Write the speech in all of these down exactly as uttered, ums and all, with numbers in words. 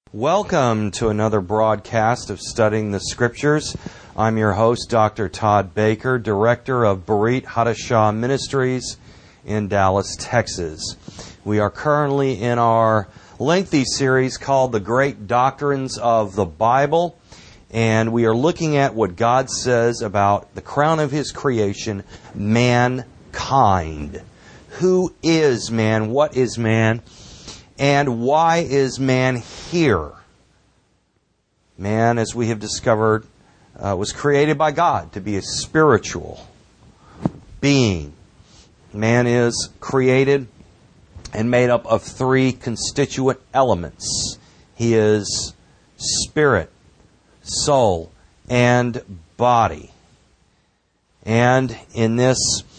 Welcome to another broadcast of Studying the Scriptures. I'm your host, Doctor Todd Baker, Director of Berit Hadashah Ministries in Dallas, Texas. We are currently in our lengthy series called The Great Doctrines of the Bible, and we are looking at what God says about the crown of His creation, mankind. Who is man? What is man? And why is man here? Man, as we have discovered, uh, was created by God to be a spiritual being. Man is created and made up of three constituent elements. He is spirit, soul, and body. And in this,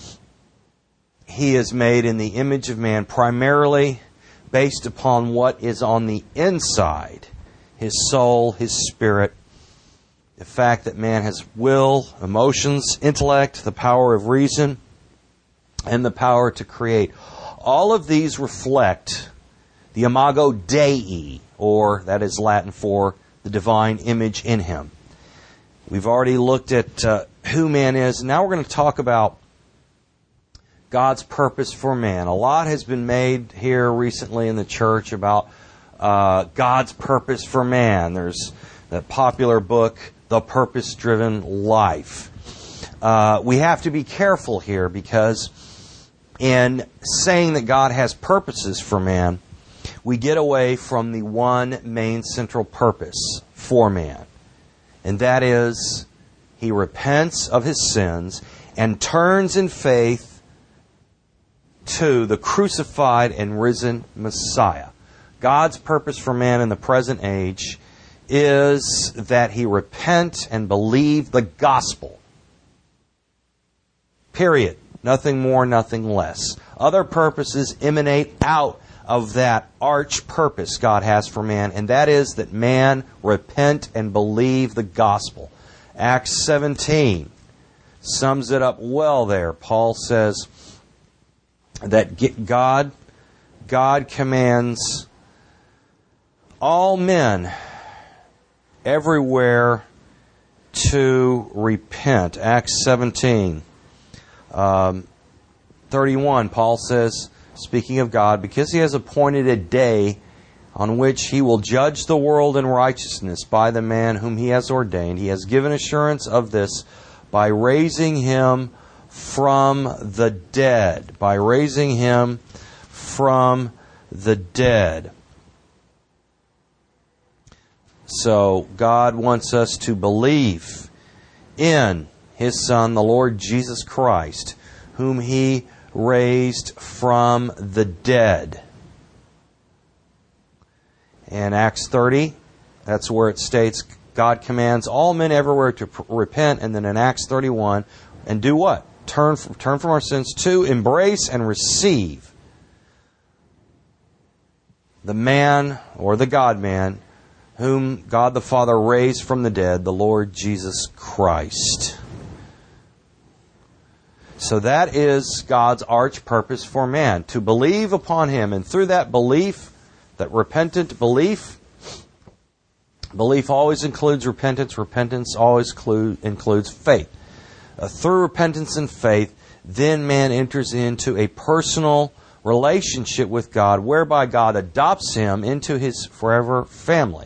he is made in the image of man primarily based upon what is on the inside, his soul, his spirit, the fact that man has will, emotions, intellect, the power of reason, and the power to create. All of these reflect the imago Dei, or that is Latin for the divine image in him. We've already looked at uh, who man is. Now we're going to talk about God's purpose for man. A lot has been made here recently in the church about uh, God's purpose for man. There's that popular book, The Purpose-Driven Life. Uh, we have to be careful here because in saying that God has purposes for man, we get away from the one main central purpose for man. And that is, he repents of his sins and turns in faith to the crucified and risen Messiah. God's purpose for man in the present age is that he repent and believe the gospel. Period. Nothing more, nothing less. Other purposes emanate out of that arch purpose God has for man, and that is that man repent and believe the gospel. Acts seventeen sums it up well there. Paul says that God, God commands all men everywhere to repent. Acts seventeen, um, thirty-one, Paul says, speaking of God, because he has appointed a day on which he will judge the world in righteousness by the man whom he has ordained. He has given assurance of this by raising him from the dead. By raising him from the dead. So God wants us to believe in His Son, the Lord Jesus Christ, whom He raised from the dead. In Acts thirty, that's where it states God commands all men everywhere to pr- repent. And then in Acts thirty-one, and do what? Turn from, turn from our sins to embrace and receive the man or the God-man whom God the Father raised from the dead, the Lord Jesus Christ. So that is God's arch purpose for man, to believe upon Him. And through that belief, that repentant belief, belief always includes repentance, repentance always clu- includes faith. Uh, through repentance and faith, then man enters into a personal relationship with God, whereby God adopts him into His forever family.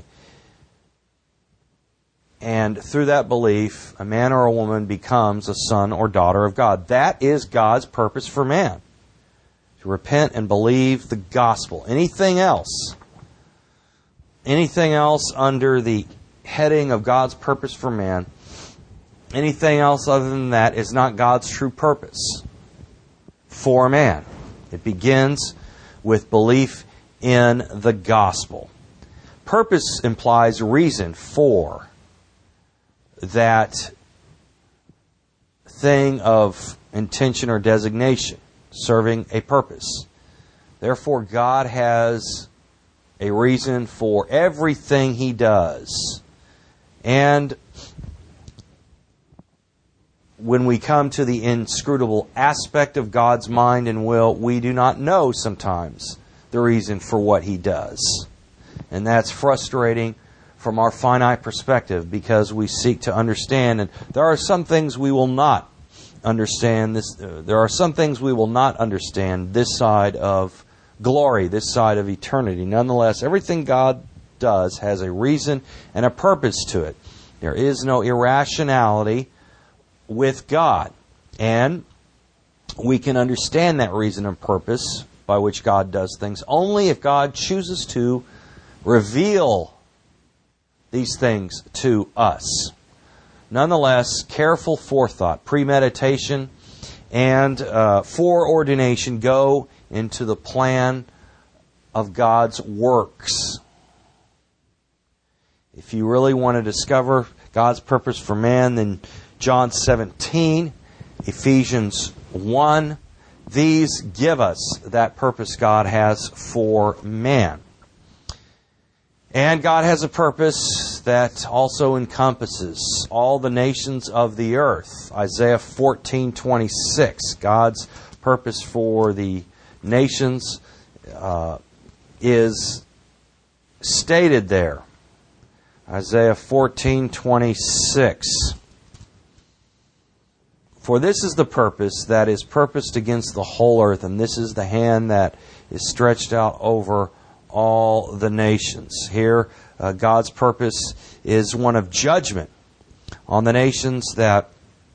And through that belief, a man or a woman becomes a son or daughter of God. That is God's purpose for man. To repent and believe the gospel. Anything else, anything else under the heading of God's purpose for man, anything else other than that is not God's true purpose for man. It begins with belief in the gospel. Purpose implies reason for that thing of intention or designation, serving a purpose. Therefore, God has a reason for everything He does. And when we come to the inscrutable aspect of God's mind and will, we do not know sometimes the reason for what He does. And that's frustrating from our finite perspective because we seek to understand. And there are some things we will not understand. This, uh, there are some things we will not understand this side of glory, this side of eternity. Nonetheless, everything God does has a reason and a purpose to it. There is no irrationality with God. And we can understand that reason and purpose by which God does things only if God chooses to reveal these things to us. Nonetheless, careful forethought, premeditation, and uh, foreordination go into the plan of God's works. If you really want to discover God's purpose for man, then John seventeen, Ephesians one, these give us that purpose God has for man. And God has a purpose that also encompasses all the nations of the earth. Isaiah fourteen twenty-six, God's purpose for the nations uh, is stated there. Isaiah fourteen twenty-six. For this is the purpose that is purposed against the whole earth, and this is the hand that is stretched out over all the nations. Here, uh, God's purpose is one of judgment on the nations that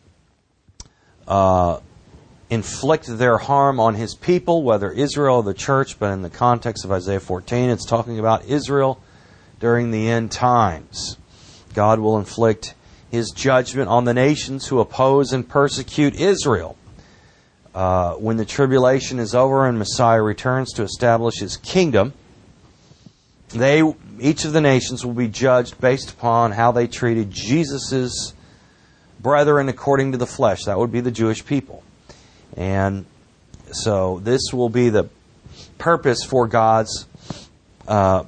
uh, inflict their harm on His people, whether Israel or the church, but in the context of Isaiah fourteen, it's talking about Israel during the end times. God will inflict His judgment on the nations who oppose and persecute Israel. Uh, when the tribulation is over and Messiah returns to establish His kingdom, they, each of the nations will be judged based upon how they treated Jesus' brethren according to the flesh. That would be the Jewish people. And so this will be the purpose for God's uh,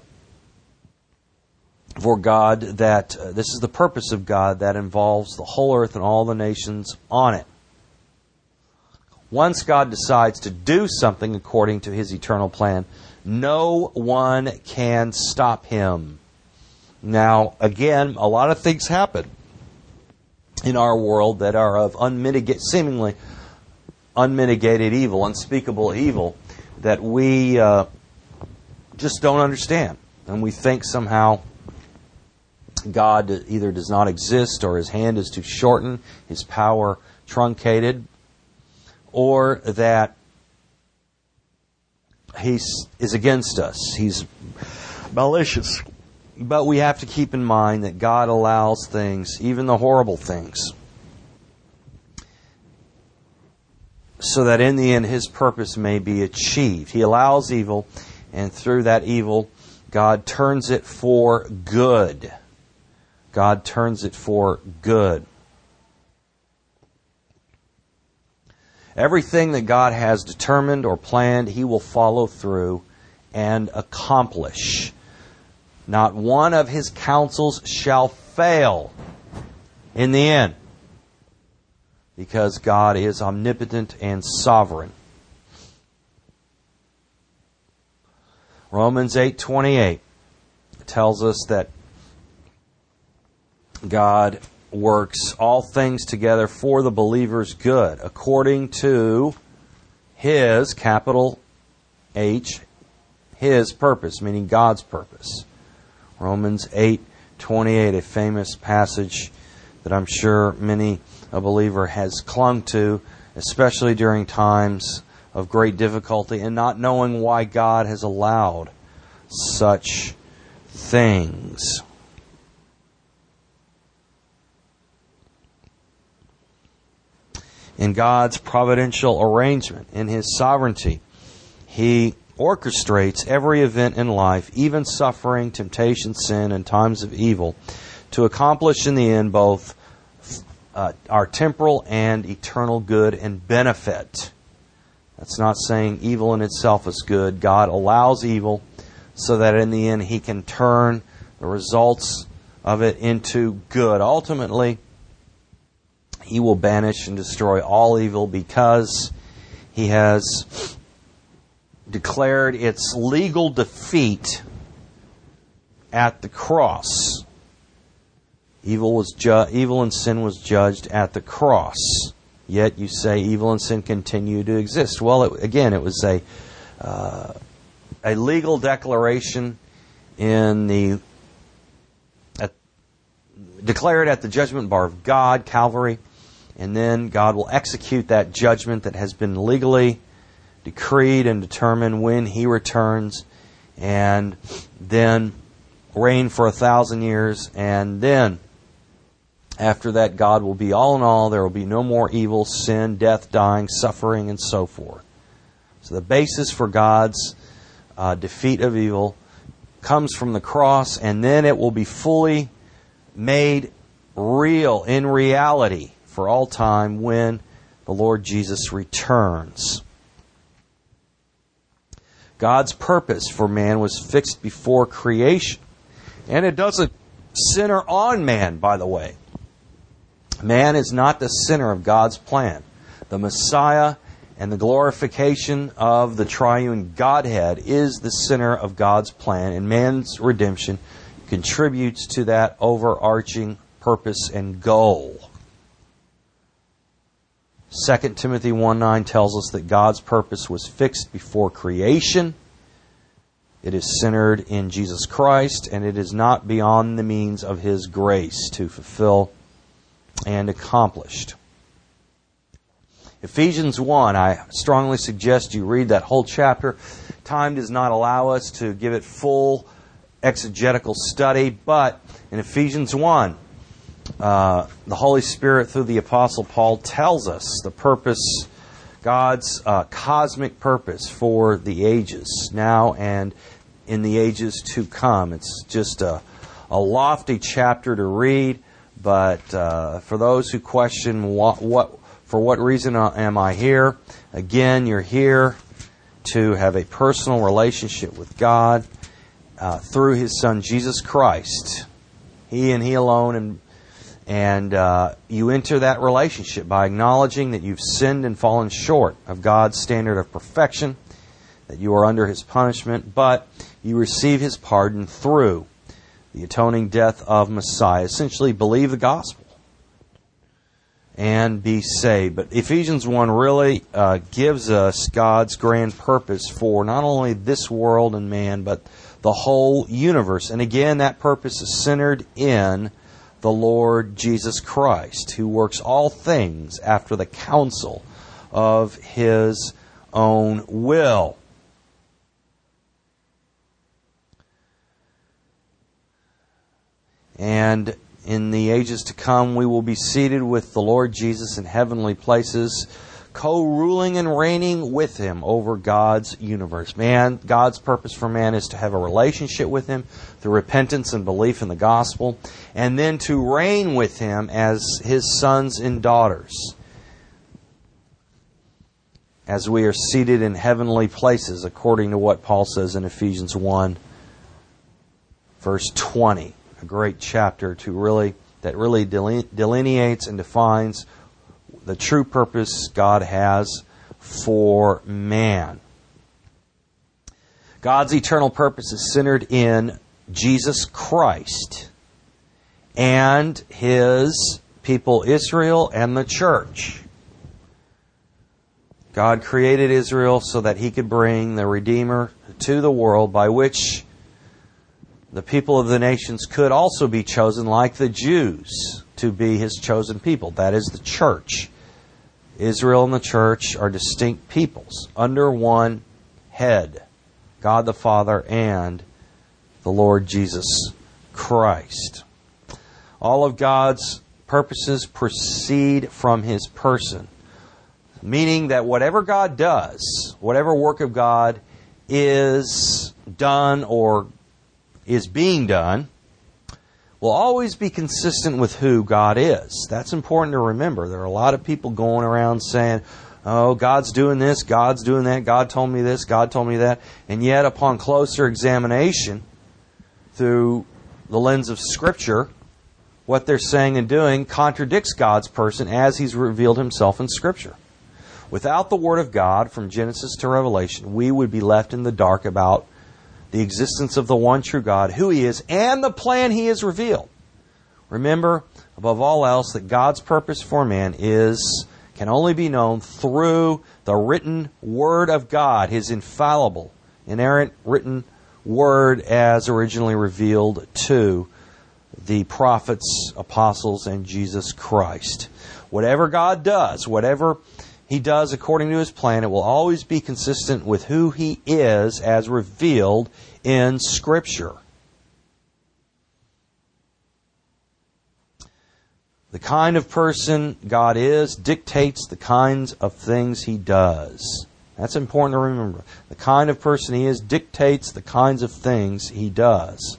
for God that uh, this is the purpose of God that involves the whole earth and all the nations on it. Once God decides to do something according to His eternal plan, no one can stop Him. Now, again, a lot of things happen in our world that are of unmitigated, seemingly unmitigated evil, unspeakable evil, that we uh, just don't understand. And we think somehow God either does not exist, or His hand is too shortened, His power truncated, or that He is against us. He's malicious. But we have to keep in mind that God allows things, even the horrible things, so that in the end His purpose may be achieved. He allows evil, and through that evil, God turns it for good. God turns it for good. Everything that God has determined or planned, He will follow through and accomplish. Not one of His counsels shall fail in the end, because God is omnipotent and sovereign. Romans eight twenty-eight tells us that God works all things together for the believer's good, according to His, capital H, His purpose, meaning God's purpose. Romans eight twenty-eight, a famous passage that I'm sure many a believer has clung to, especially during times of great difficulty and not knowing why God has allowed such things. In God's providential arrangement, in His sovereignty, He orchestrates every event in life, even suffering, temptation, sin, and times of evil, to accomplish in the end both uh, our temporal and eternal good and benefit. That's not saying evil in itself is good. God allows evil so that in the end He can turn the results of it into good. Ultimately, He will banish and destroy all evil because He has declared its legal defeat at the cross. Evil was ju- evil and sin was judged at the cross. Yet you say evil and sin continue to exist. Well, it, again, it was a uh, a legal declaration in the at, declared at the judgment bar of God, Calvary, and then God will execute that judgment that has been legally decreed and determined when He returns, and then reign for a thousand years, and then after that, God will be all in all. There will be no more evil, sin, death, dying, suffering, and so forth. So the basis for God's uh, defeat of evil comes from the cross, and then it will be fully made real in reality for all time when the Lord Jesus returns. God's purpose for man was fixed before creation. And it doesn't center on man, by the way. Man is not the center of God's plan. The Messiah and the glorification of the triune Godhead is the center of God's plan, and man's redemption contributes to that overarching purpose and goal. Second Timothy one nine tells us that God's purpose was fixed before creation. It is centered in Jesus Christ, and it is not beyond the means of His grace to fulfill and accomplished. Ephesians one, I strongly suggest you read that whole chapter. Time does not allow us to give it full exegetical study, but in Ephesians one, uh, the Holy Spirit through the Apostle Paul tells us the purpose, God's uh, cosmic purpose for the ages, now and in the ages to come. It's just a, a lofty chapter to read, but uh, for those who question what, what, for what reason am I here, again, you're here to have a personal relationship with God uh, through His Son Jesus Christ. He and He alone, and and uh, you enter that relationship by acknowledging that you've sinned and fallen short of God's standard of perfection, that you are under His punishment, but you receive His pardon through the atoning death of Messiah. Essentially, believe the gospel and be saved. But Ephesians one really uh, gives us God's grand purpose for not only this world and man, but the whole universe. And again, that purpose is centered in the Lord Jesus Christ, who works all things after the counsel of His own will. And in the ages to come, we will be seated with the Lord Jesus in heavenly places, co-ruling and reigning with Him over God's universe. Man, God's purpose for man is to have a relationship with Him through repentance and belief in the gospel, and then to reign with Him as His sons and daughters, as we are seated in heavenly places, according to what Paul says in Ephesians one, verse twenty. A great chapter to really that really delineates and defines the true purpose God has for man. God's eternal purpose is centered in Jesus Christ and His people Israel and the church. God created Israel so that He could bring the Redeemer to the world, by which the people of the nations could also be chosen, like the Jews, to be His chosen people. That is the church. Israel and the church are distinct peoples under one head, God the Father and the Lord Jesus Christ. All of God's purposes proceed from His person, meaning that whatever God does, whatever work of God is done or is being done, will always be consistent with who God is. That's important to remember. There are a lot of people going around saying, oh, God's doing this, God's doing that, God told me this, God told me that. And yet, upon closer examination, through the lens of Scripture, what they're saying and doing contradicts God's person as He's revealed Himself in Scripture. Without the Word of God, from Genesis to Revelation, we would be left in the dark about the existence of the one true God, who He is, and the plan He has revealed. Remember, above all else, that God's purpose for man is can only be known through the written Word of God, His infallible, inerrant written Word as originally revealed to the prophets, apostles, and Jesus Christ. Whatever God does, whatever He does according to His plan, it will always be consistent with who He is as revealed in Scripture. The kind of person God is dictates the kinds of things He does. That's important to remember. The kind of person He is dictates the kinds of things He does.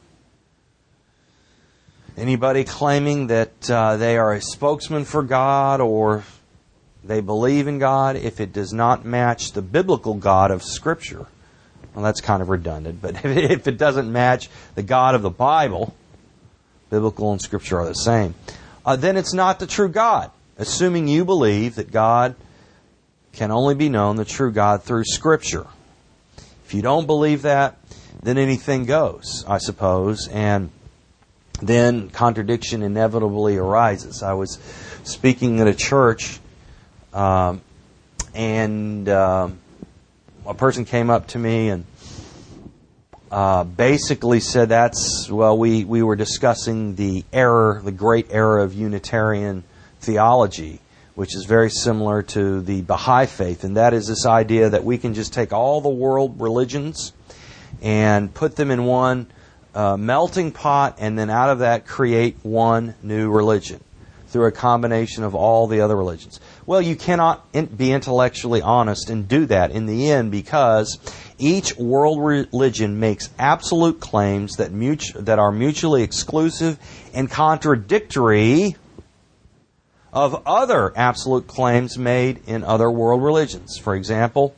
Anybody claiming that uh, they are a spokesman for God or they believe in God, if it does not match the biblical God of Scripture, well, that's kind of redundant, but if it doesn't match the God of the Bible, biblical and Scripture are the same, uh, then it's not the true God. Assuming you believe that God can only be known, the true God, through Scripture. If you don't believe that, then anything goes, I suppose, and then contradiction inevitably arises. I was speaking at a church, um, and uh, a person came up to me and uh, basically said that's, well, we, we were discussing the error, the great error of Unitarian theology, which is very similar to the Baha'i faith, and that is this idea that we can just take all the world religions and put them in one uh, melting pot, and then out of that create one new religion through a combination of all the other religions. Well, you cannot in- be intellectually honest and do that in the end, because each world religion makes absolute claims that mutu- that are mutually exclusive and contradictory of other absolute claims made in other world religions. For example,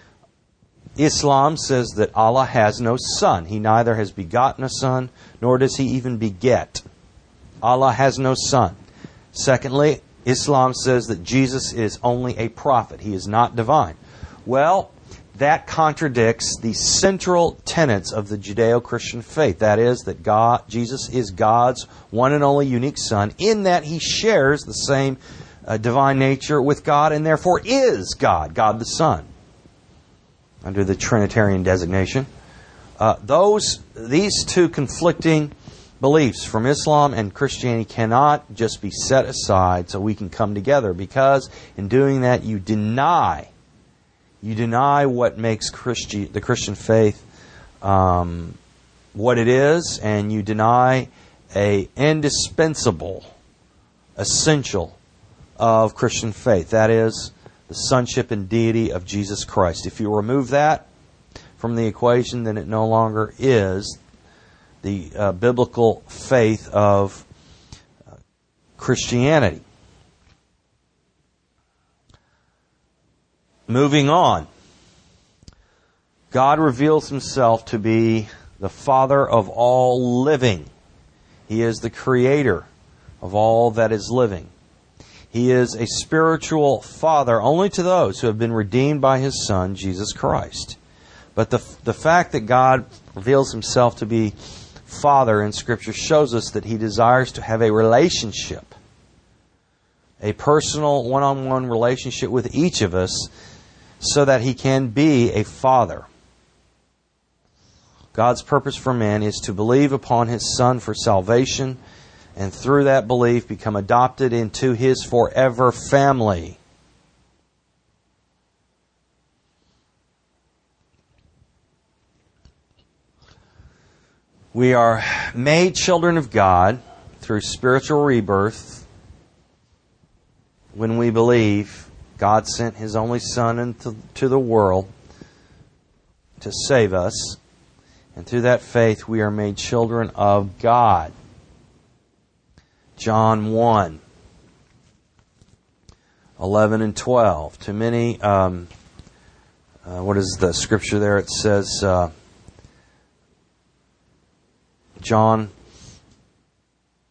Islam says that Allah has no son. He neither has begotten a son, nor does He even beget. Allah has no son. Secondly, Islam says that Jesus is only a prophet. He is not divine. Well, that contradicts the central tenets of the Judeo-Christian faith. That is, that God, Jesus is God's one and only unique Son, in that He shares the same uh, divine nature with God, and therefore is God, God the Son, under the Trinitarian designation. Uh, those, these two conflicting beliefs from Islam and Christianity cannot just be set aside so we can come together, because in doing that you deny You deny what makes Christi- the Christian faith um, what it is, and you deny a indispensable, essential of Christian faith. That is, the sonship and deity of Jesus Christ. If you remove that from the equation, then it no longer is the uh, biblical faith of uh, Christianity. Moving on, God reveals Himself to be the Father of all living. He is the Creator of all that is living. He is a spiritual Father only to those who have been redeemed by His Son, Jesus Christ. But the, the fact that God reveals Himself to be Father in Scripture shows us that He desires to have a relationship, a personal, one-on-one relationship with each of us, so that He can be a Father. God's purpose for man is to believe upon His Son for salvation, and through that belief become adopted into His forever family. We are made children of God through spiritual rebirth when we believe God sent His only Son into to the world to save us. And through that faith, we are made children of God. John one, eleven and twelve. To many, um, uh, what is the scripture there? It says, uh, John,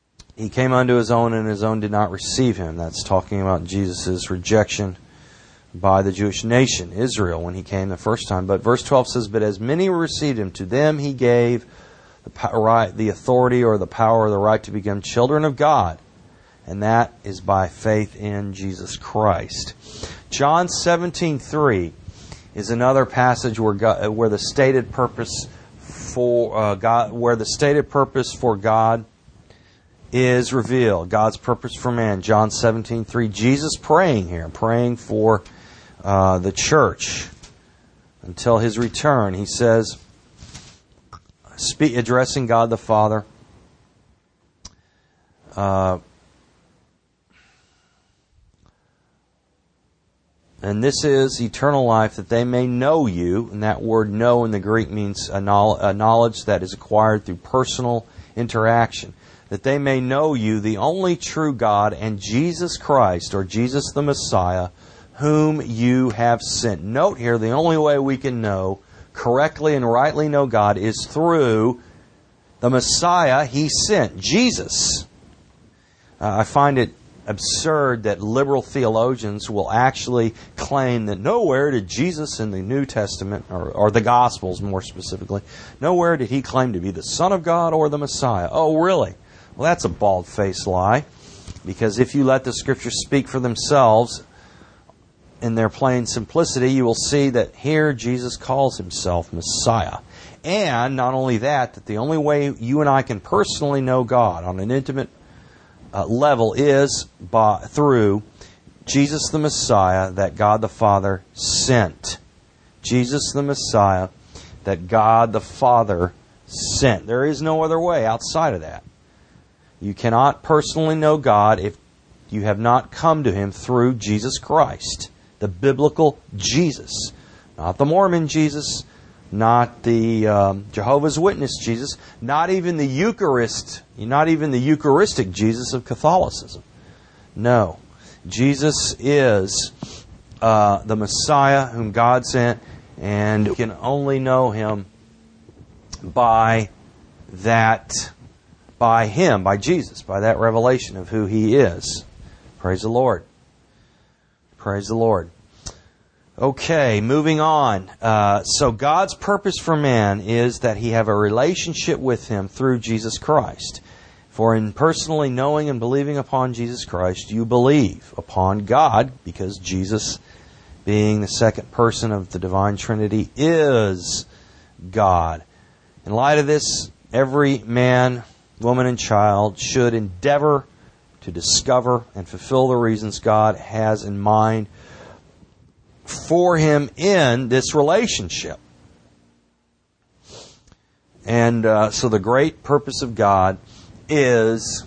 He came unto His own, and His own did not receive Him. That's talking about Jesus' rejection by the Jewish nation, Israel, when he came the first time. But verse twelve says, "But as many received him, to them he gave the right, the authority or the power or the right to become children of God. And that is by faith in Jesus Christ." John seventeen three is another passage where God, where the stated purpose for uh, God, where the stated purpose for God is revealed. God's purpose for man. John seventeen three. Jesus praying here, praying for uh, the church until his return. He says, speak, addressing God the Father, uh, "And this is eternal life, that they may know you." And that word "know" in the Greek means a knowledge that is acquired through personal interaction. "That they may know you, the only true God, and Jesus Christ," or Jesus the Messiah, "whom you have sent." Note here, the only way we can know, correctly and rightly know God, is through the Messiah he sent, Jesus. Uh, I find it absurd that liberal theologians will actually claim that nowhere did Jesus in the New Testament, or, or the Gospels more specifically, nowhere did he claim to be the Son of God or the Messiah. Oh, really? Well, that's a bald-faced lie. Because if you let the Scriptures speak for themselves in their plain simplicity, you will see that here Jesus calls himself Messiah. And not only that, that the only way you and I can personally know God on an intimate uh, level is by, through Jesus the Messiah that God the Father sent. Jesus the Messiah that God the Father sent. There is no other way outside of that. You cannot personally know God if you have not come to Him through Jesus Christ, the biblical Jesus. Not the Mormon Jesus, not the um, Jehovah's Witness Jesus, not even the Eucharist, not even the Eucharistic Jesus of Catholicism. No. Jesus is uh, the Messiah whom God sent, and you can only know Him by that, by Him, by Jesus, by that revelation of who He is. Praise the Lord. Praise the Lord. Okay, moving on. Uh, so God's purpose for man is that he have a relationship with Him through Jesus Christ. For in personally knowing and believing upon Jesus Christ, you believe upon God, because Jesus, being the second person of the Divine Trinity, is God. In light of this, every man, woman, and child should endeavor to discover and fulfill the reasons God has in mind for him in this relationship. And uh, so the great purpose of God is,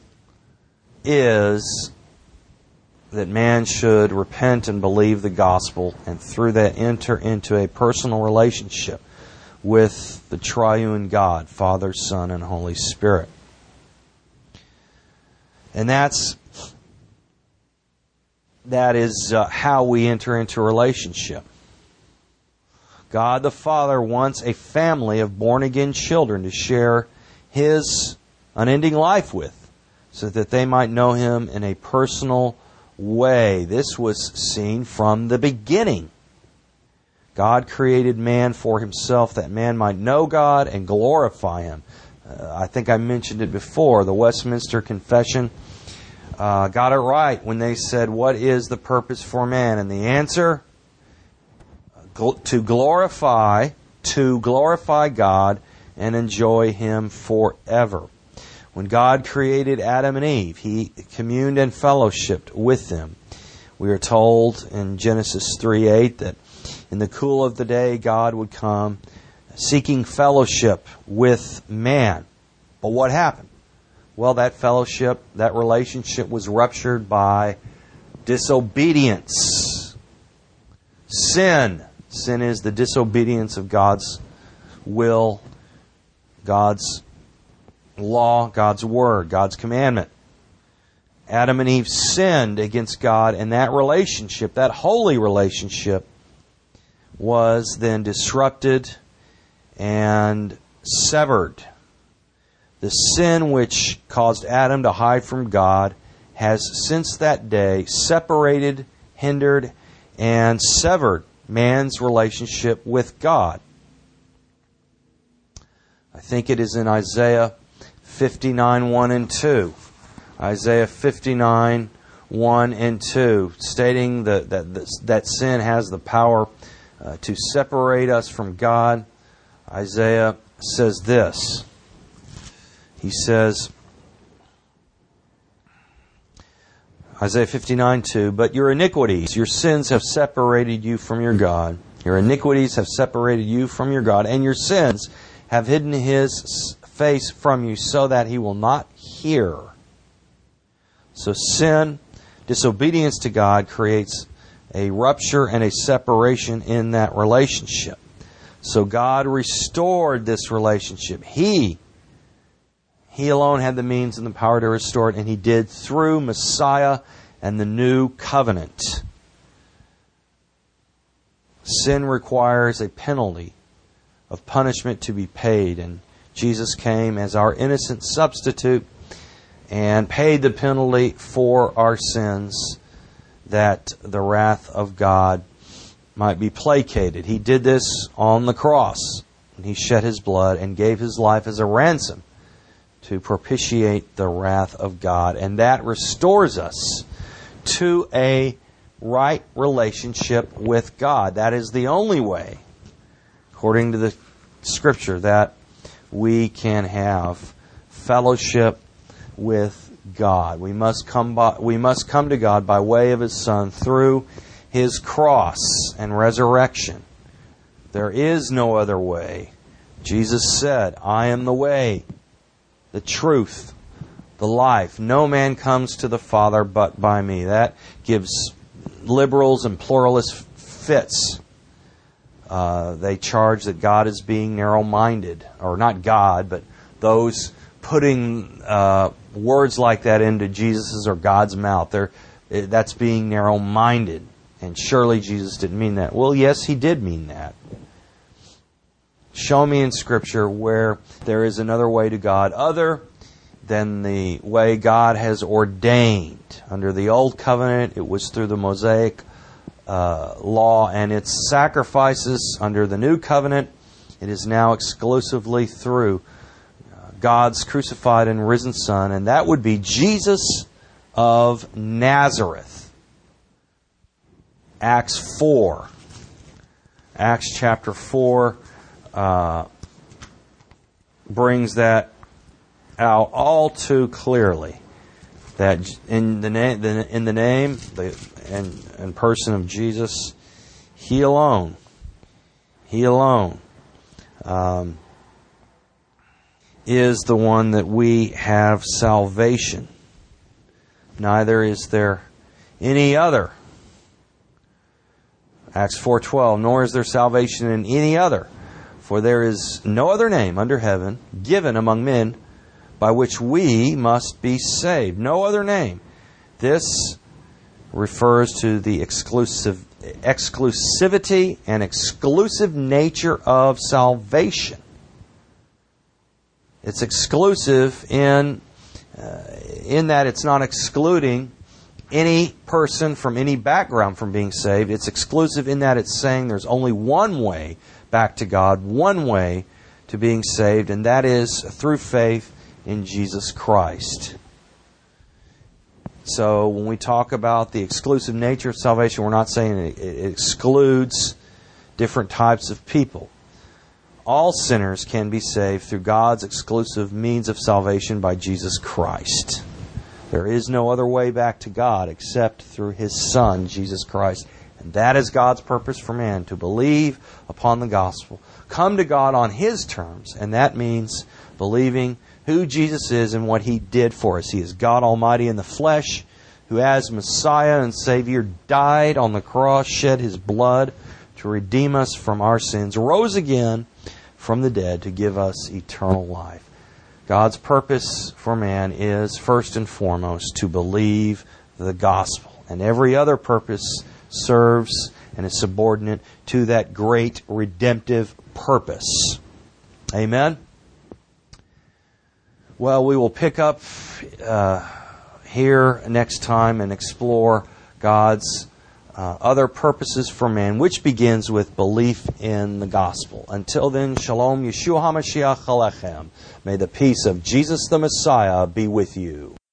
is that man should repent and believe the gospel, and through that enter into a personal relationship with the triune God, Father, Son, and Holy Spirit. And that's that is uh, how we enter into a relationship. God the Father wants a family of born-again children to share His unending life with, so that they might know Him in a personal way. This was seen from the beginning. God created man for Himself, that man might know God and glorify Him. Uh, I think I mentioned it before. The Westminster Confession uh, got it right when they said, "What is the purpose for man?" And the answer, gl- to glorify, to glorify God and enjoy Him forever. When God created Adam and Eve, He communed and fellowshiped with them. We are told in Genesis three eight that in the cool of the day God would come seeking fellowship with man. But what happened? Well, that fellowship, that relationship was ruptured by disobedience. Sin. Sin is the disobedience of God's will, God's law, God's word, God's commandment. Adam and Eve sinned against God, and that relationship, that holy relationship, was then disrupted and severed. The sin which caused Adam to hide from God has since that day separated, hindered, and severed man's relationship with God. I think it is in Isaiah fifty-nine, one and two. Isaiah fifty-nine, one and two, stating that, that, that sin has the power uh, to separate us from God. Isaiah says this. He says, Isaiah fifty-nine, two, but your iniquities, your sins have separated you from your God. Your iniquities have separated you from your God, and your sins have hidden His face from you so that He will not hear. So sin, disobedience to God, creates a rupture and a separation in that relationship. So God restored this relationship. He, He alone had the means and the power to restore it, and He did through Messiah and the new covenant. Sin requires a penalty of punishment to be paid, and Jesus came as our innocent substitute and paid the penalty for our sins, that the wrath of God might be placated. He did this on the cross, and He shed His blood and gave His life as a ransom to propitiate the wrath of God. And that restores us to a right relationship with God. That is the only way, according to the Scripture, that we can have fellowship with God. We must come by, we must come to God by way of His Son through His cross and resurrection. There is no other way. Jesus said, I am the way, the truth, the life. No man comes to the Father but by me. That gives liberals and pluralists fits. Uh, they charge that God is being narrow-minded. Or not God, but those putting uh, words like that into Jesus' or God's mouth. They're, that's being narrow-minded. And surely Jesus didn't mean that. Well, yes, He did mean that. Show me in Scripture where there is another way to God other than the way God has ordained. Under the Old Covenant, it was through the Mosaic uh, law and its sacrifices. Under the New Covenant, it is now exclusively through God's crucified and risen Son, and that would be Jesus of Nazareth. Acts four. Acts chapter four uh, brings that out all too clearly. That in the name, in the name the, and, and person of Jesus, He alone, He alone um, is the one that we have salvation. Neither is there any other. Acts four twelve, nor is there salvation in any other, for there is no other name under heaven given among men by which we must be saved. No other name. This refers to the exclusive exclusivity and exclusive nature of salvation. It's exclusive in uh, in that it's not excluding any person from any background from being saved. It's exclusive in that it's saying there's only one way back to God, one way to being saved, and that is through faith in Jesus Christ. So when we talk about the exclusive nature of salvation, we're not saying it, it excludes different types of people. All sinners can be saved through God's exclusive means of salvation by Jesus Christ. There is no other way back to God except through His Son, Jesus Christ. And that is God's purpose for man, to believe upon the gospel. Come to God on His terms, and that means believing who Jesus is and what He did for us. He is God Almighty in the flesh, who as Messiah and Savior died on the cross, shed His blood to redeem us from our sins, rose again from the dead to give us eternal life. God's purpose for man is, first and foremost, to believe the gospel. And every other purpose serves and is subordinate to that great redemptive purpose. Amen? Well, we will pick up uh, here next time and explore God's uh, other purposes for man, which begins with belief in the gospel. Until then, Shalom, Yeshua HaMashiach Alechem. May the peace of Jesus the Messiah be with you.